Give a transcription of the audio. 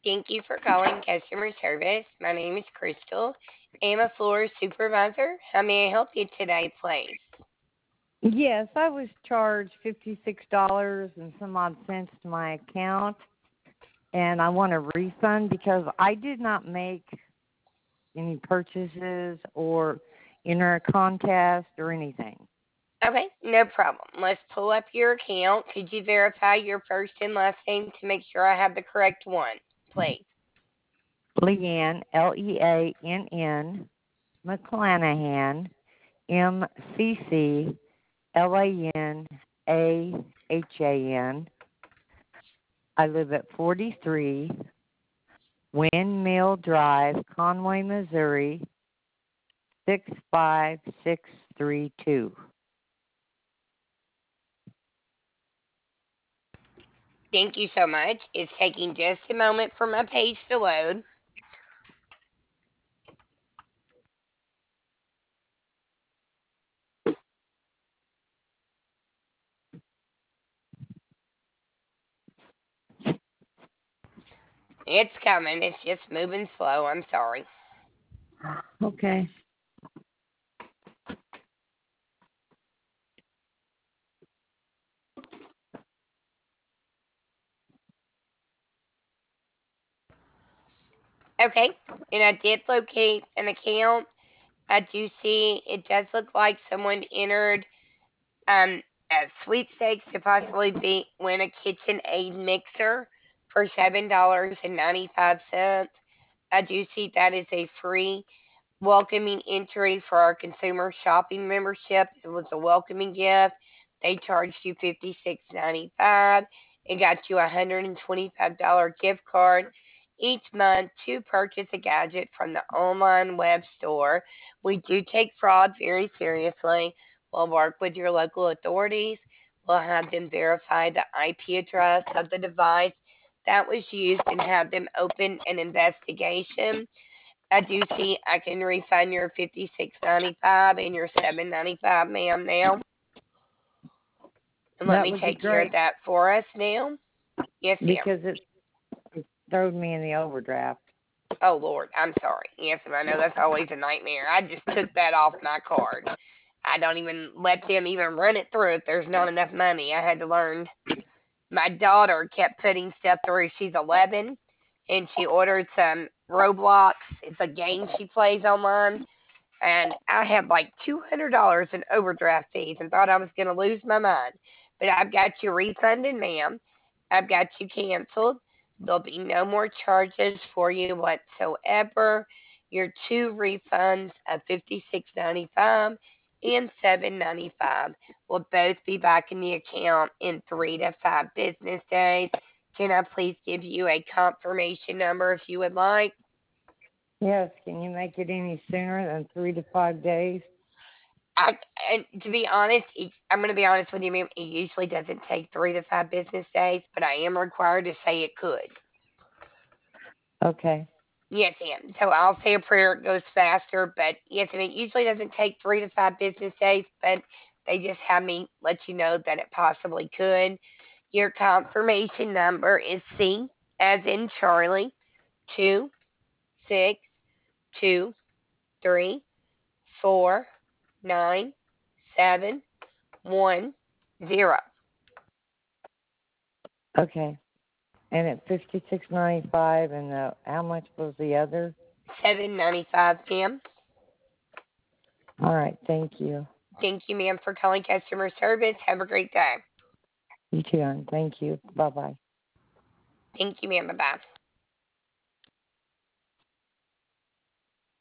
Thank you for calling customer service. My name is Crystal. I'm a floor supervisor. How may I help you today, please? Yes, I was charged $56 and some odd cents to my account, and I want a refund because I did not make any purchases or enter a contest or anything. Okay, no problem. Let's pull up your account. Could you verify your first and last name to make sure I have the correct one, please? Leanne, Leann, McClanahan, MCCLANAHAN. I live at 43 Windmill Drive, Conway, Missouri, 65632. Thank you so much. It's taking just a moment for my page to load. It's coming. It's just moving slow. I'm sorry. Okay. Okay, and I did locate an account. I do see it does look like someone entered um, sweepstakes to possibly win a KitchenAid mixer for $7.95. I do see that is a free welcoming entry for our consumer shopping membership. It was a welcoming gift. They charged you $56.95. It got you a $125 gift card each month to purchase a gadget from the online web store. We do take fraud very seriously. We'll work with your local authorities. We'll have them verify the IP address of the device that was used and have them open an investigation. I do see I can refund your 56.95 and your 7.95, ma'am, now. And let That me would be take care of great that for us now. Yes, ma'am. because it throwed me in the overdraft. Oh, Lord, I'm sorry. Yes, and I know that's always a nightmare. I just took that off my card. I don't even let them even run it through if there's not enough money. I had to learn. My daughter kept putting stuff through. She's 11, and she ordered some Roblox. It's a game she plays online. And I had like $200 in overdraft fees and thought I was going to lose my mind. But I've got you refunded, ma'am. I've got you canceled. There'll be no more charges for you whatsoever. Your two refunds of 56.95 and 7.95 will both be back in the account in 3 to 5 business days. Can I please give you a confirmation number if you would like? Yes, can you make it any sooner than 3 to 5 days? I, and to be honest, I'm going to be honest with you, ma'am. It usually doesn't take 3 to 5 business days, but I am required to say it could. Okay. Yes, ma'am. So I'll say a prayer. It goes faster, but yes, and it usually doesn't take 3 to 5 business days, but they just have me let you know that it possibly could. Your confirmation number is C, as in Charlie, 2, 6, 2, 3, 4, 9, 7, 1, 0. Okay. And at 56.95, and how much was the other? 7.95, ma'am. All right. Thank you. Thank you, ma'am, for calling customer service. Have a great day. You too, hon. Thank you. Bye bye. Thank you, ma'am. Bye bye.